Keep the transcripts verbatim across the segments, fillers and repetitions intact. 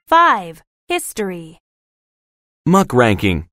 five. History. Muckraking.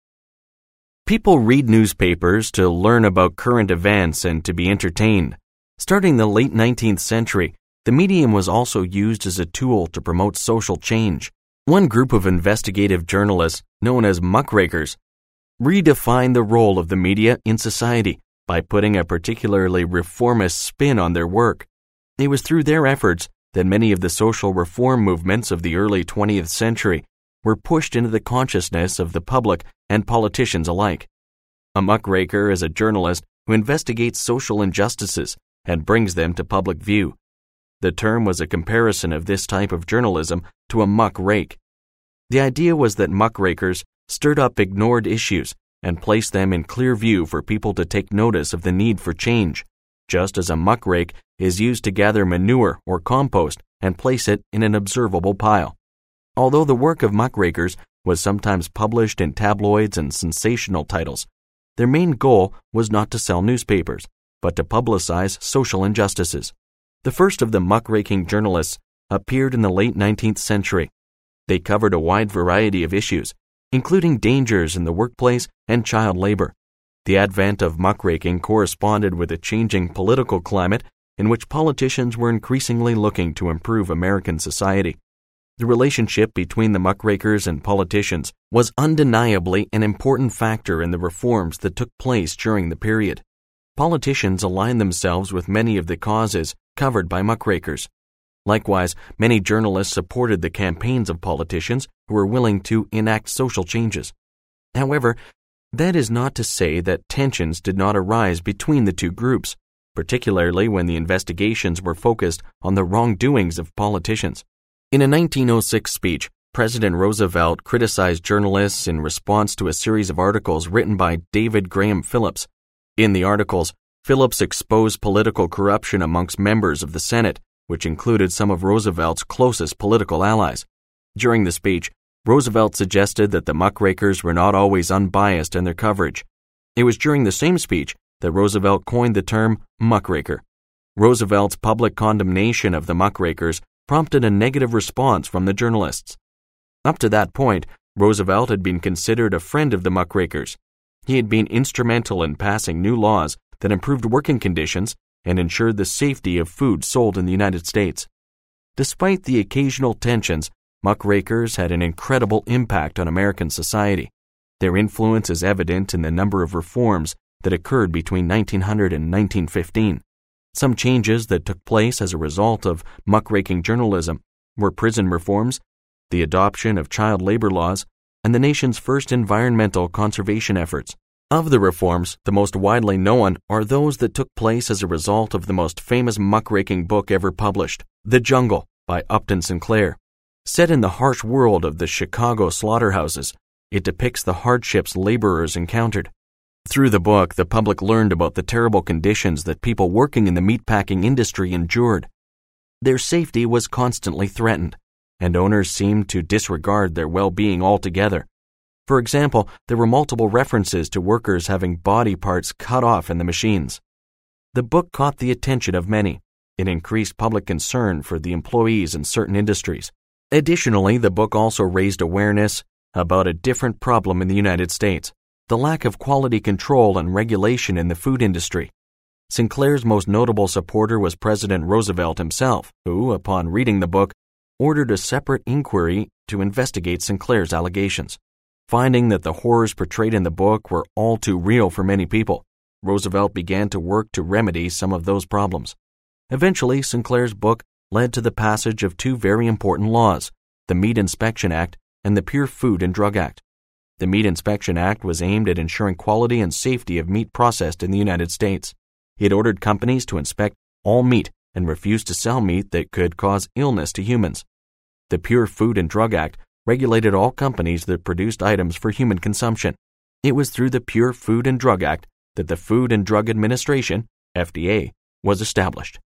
People read newspapers to learn about current events and to be entertained. Starting the late nineteenth century, the medium was also used as a tool to promote social change. One group of investigative journalists, known as muckrakers, redefined the role of the media in society by putting a particularly reformist spin on their work. It was through their efforts that many of the social reform movements of the early twentieth century were pushed into the consciousness of the public and politicians alike. A muckraker is a journalist who investigates social injustices and brings them to public view. The term was a comparison of this type of journalism to a muckrake. The idea was that muckrakers stirred up ignored issues and placed them in clear view for people to take notice of the need for change, just as a muckrake is used to gather manure or compost and place it in an observable pile. Although the work of muckrakers was sometimes published in tabloids and sensational titles, their main goal was not to sell newspapers, but to publicize social injustices. The first of the muckraking journalists appeared in the late nineteenth century. They covered a wide variety of issues, including dangers in the workplace and child labor. The advent of muckraking corresponded with a changing political climate in which politicians were increasingly looking to improve American society. The relationship between the muckrakers and politicians was undeniably an important factor in the reforms that took place during the period. Politicians aligned themselves with many of the causes covered by muckrakers. Likewise, many journalists supported the campaigns of politicians who were willing to enact social changes. However, that is not to say that tensions did not arise between the two groups, particularly when the investigations were focused on the wrongdoings of politicians. In a nineteen oh six speech, President Roosevelt criticized journalists in response to a series of articles written by David Graham Phillips. In the articles, Phillips exposed political corruption amongst members of the Senate, which included some of Roosevelt's closest political allies. During the speech, Roosevelt suggested that the muckrakers were not always unbiased in their coverage. It was during the same speech that Roosevelt coined the term muckraker. Roosevelt's public condemnation of the muckrakers prompted a negative response from the journalists. Up to that point, Roosevelt had been considered a friend of the muckrakers. He had been instrumental in passing new laws that improved working conditions and ensured the safety of food sold in the United States. Despite the occasional tensions, muckrakers had an incredible impact on American society. Their influence is evident in the number of reforms that occurred between nineteen hundred and nineteen fifteen. Some changes that took place as a result of muckraking journalism were prison reforms, the adoption of child labor laws, and the nation's first environmental conservation efforts. Of the reforms, the most widely known are those that took place as a result of the most famous muckraking book ever published, The Jungle, by Upton Sinclair. Set in the harsh world of the Chicago slaughterhouses, it depicts the hardships laborers encountered. Through the book, the public learned about the terrible conditions that people working in the meatpacking industry endured. Their safety was constantly threatened, and owners seemed to disregard their well-being altogether. For example, there were multiple references to workers having body parts cut off in the machines. The book caught the attention of many. It increased public concern for the employees in certain industries. Additionally, the book also raised awareness about a different problem in the United States: the lack of quality control and regulation in the food industry. Sinclair's most notable supporter was President Roosevelt himself, who, upon reading the book, ordered a separate inquiry to investigate Sinclair's allegations. Finding that the horrors portrayed in the book were all too real for many people, Roosevelt began to work to remedy some of those problems. Eventually, Sinclair's book led to the passage of two very important laws, the Meat Inspection Act and the Pure Food and Drug Act. The Meat Inspection Act was aimed at ensuring quality and safety of meat processed in the United States. It ordered companies to inspect all meat and refuse to sell meat that could cause illness to humans. The Pure Food and Drug Act regulated all companies that produced items for human consumption. It was through the Pure Food and Drug Act that the Food and Drug Administration, F D A, was established.